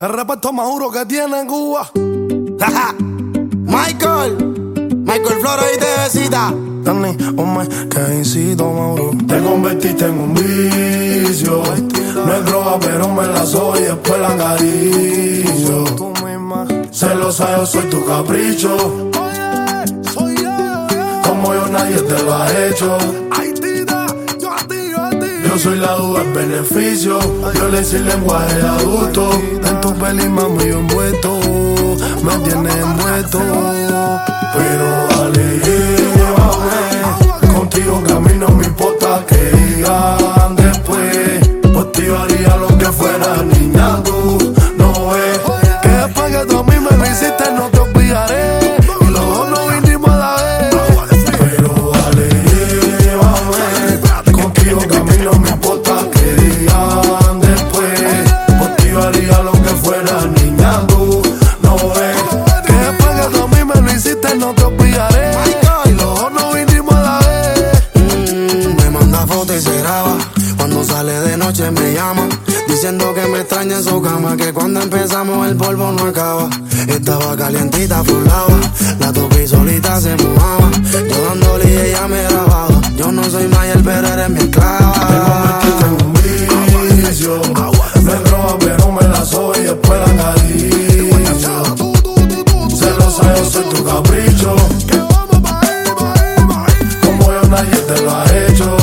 El reparto más duro que tiene Cuba. Michael Flores y te besita. Dani, hombre, que incito, Mauro. Te convertiste en un vicio. No es droga, pero me la soy y después la acaricio. Tú misma. Celosa, yo soy tu capricho. Oye, soy yo. Como yo nadie te lo ha hecho. Ay, tita, yo a ti. Yo soy la duda, el beneficio. Yo le soy lenguaje de adulto. En tu peli, mami, yo envuelto. Me tienes envuelto. Pero dale, llévame. Contigo camino, no me importa que digan después. Por ti yo haría lo que fuera, niña, tú no ves. Que después que tú a mí me lo hiciste, no te olvidaré. Y los dos no vinimos a la vez. Pero dale, llévame. Contigo camino, no me importa que digan después. Por ti yo haría lo que fuera, niña, tú no ves. Que después que tú a mí me lo hiciste, no te olvidaré. Y los dos no vinimos a la vez. Me manda fotos y se graba. Cuando sale de noche me llama, diciendo que me extraña en su cama, que cuando empezamos el polvo no acaba. Estaba calientita, floraba, la toqué y solita se mojaba. Yo dándole y ella me grababa. Yo no soy Mayer, pero eres mi esclava. Te convertiste en un vicio. Me droga, pero me la soy y después la acaricio. Celosa, yo soy tu capricho. Como yo nadie te lo ha hecho.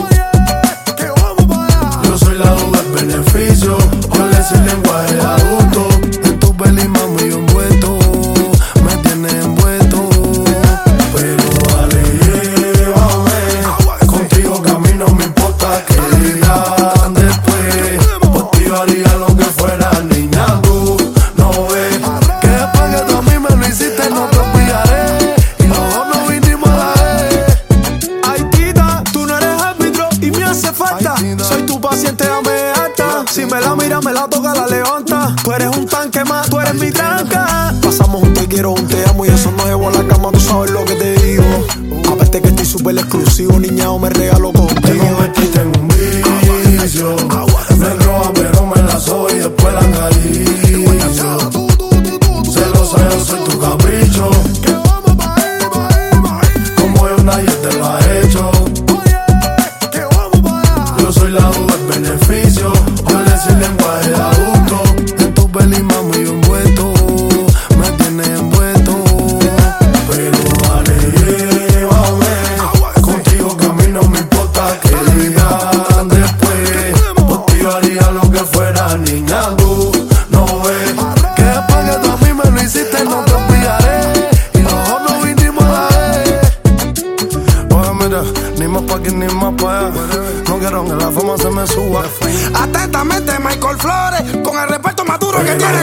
Yo soy la duda, el beneficio. Yo le soy lenguaje de adulto. En tu peli, mami, yo envuelto. Me tienes envuelto. Pero dale, llévame. Contigo camino, no me importa que digan después. Por ti yo haría lo que fuera, niña, tú no ves. Que después que tú a mí me lo hiciste, no te olvidaré. Y los dos no vinimos a la vez. Ay, tita, tú no eres árbitro y me hace falta. Ay, tita. Soy tu paciente, dame alta. Si me la mira, me la toca, la levanta. Tú eres un tanque más, tú eres mi tranca. Pasamos un te quiero, un te amo y eso no llevo a la cama, tú sabes lo que te digo. Aparte que estoy súper exclusivo, niña, o me regalo Te contigo. convertiste en un vicio. Me droga, pero me la soy y después la acaricio. Celosa, yo soy tu capricho. Como yo nadie te lo ha hecho. Yo soy la duda, el beneficio. Yo le soy lenguaje de adulto. En tu peli, mami, yo envuelto. Me tienes envuelto. Pero dale, llévame. Contigo camino, no me importa que digan después. Por ti yo haría lo que fuera, niña, tú no ves. Que después que tú a mí me lo hiciste, no te olvidaré. Y los dos no vinimos a la vez. Oye, mira, ni más pa' aquí ni más pa' allá. No quiero que la fama se me suba. Atentamente, Michael Flores, con el respeto más duro que tiene